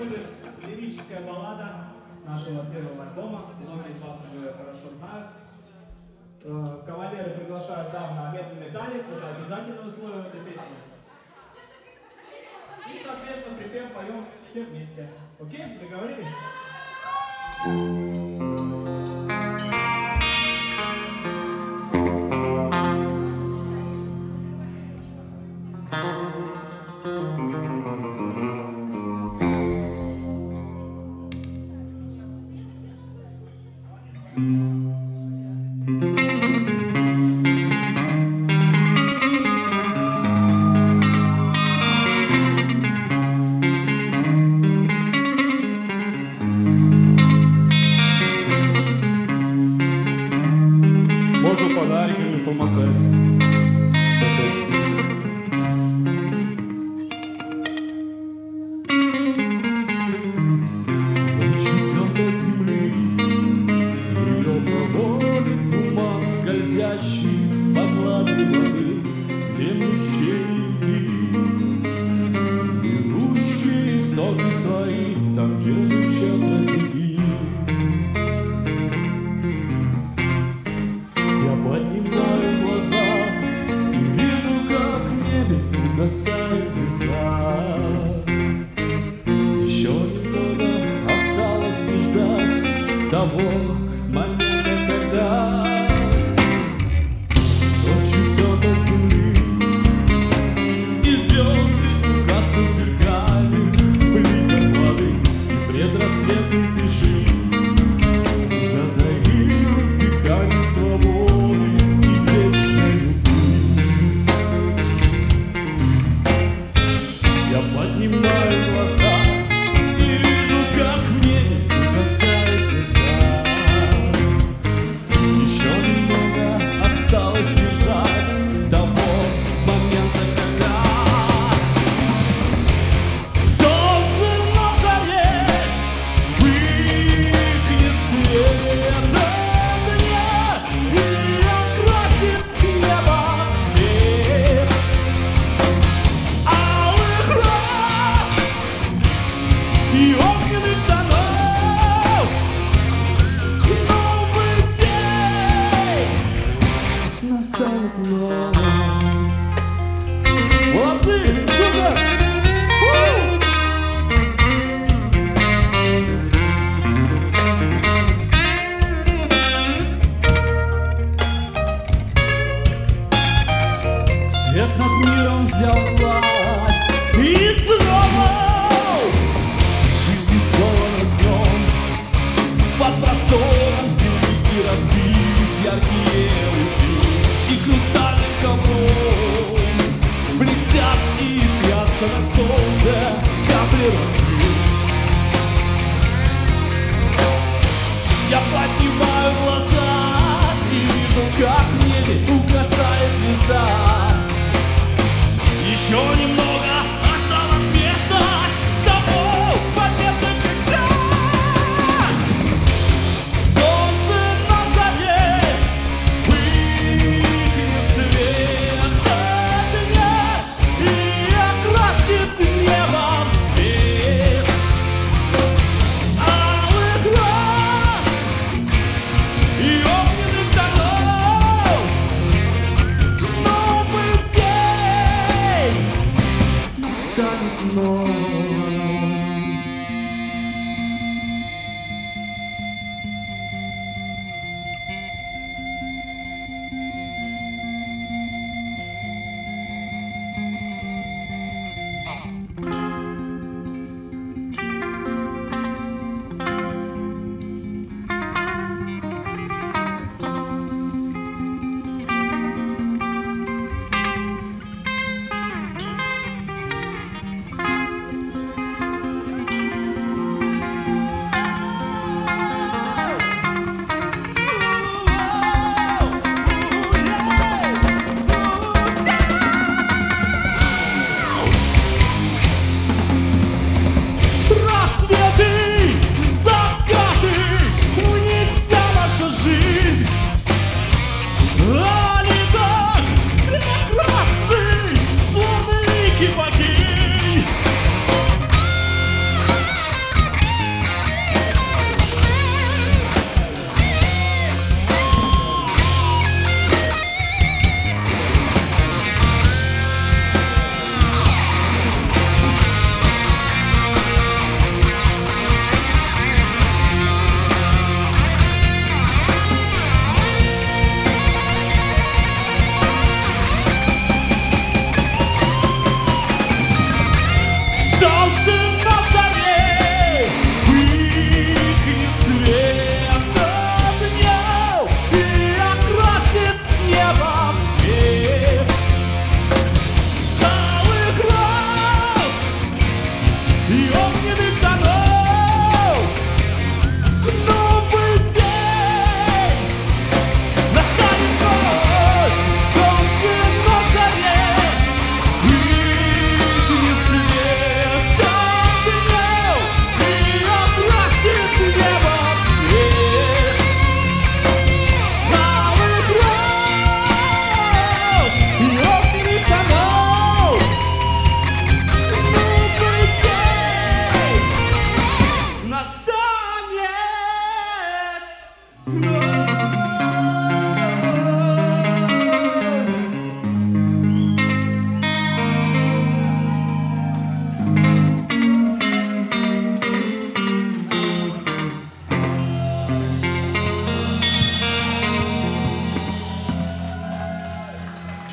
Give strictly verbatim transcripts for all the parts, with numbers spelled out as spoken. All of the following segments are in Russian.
будет лирическая баллада с нашего первого альбома. Многие из вас уже хорошо знают. Кавалеры приглашают дам на медленный танец. Это обязательное условие этой песни. И, соответственно, припев поем все вместе. Окей? Договорились? Можно подарками помахать. Чуть от земли ее проводит туман скользящий по глади воды, дремлющие реки, берущие истоки свои там, где журчат родники. Я поднимаю глаза и вижу, как в небе угасает звезда. Еще немного осталось не ждать того момента, когда ночь уйдет от земли, и звезды угаснут зеркальных бликах воды, и предрассветной тиши затаилось дыхание свободы и вечной любви. Я поднимаю глаза и вижу, как в небе угасает звезда. Еще немного осталось не ждать того момента, когда солнце на заре вспыхнет светом дня и окрасит небо в цвет алых роз и огненных тонов. Новый день настанет вновь. Молодцы! Супер! У! Свет над миром взял власть, и снова жизнь скована сном. Под простором земли разбились яркие лучи, и хрустальным ковром блестят и искрятся на солнце капли росы. Я поднимаю глаза и вижу, как в небе угасает звезда. Еще немного осталось не ждать того момента, когда солнце на заре вспыхнет светом дня и окрасит небо в цвет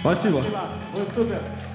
Спасибо. Спасибо. Вы супер.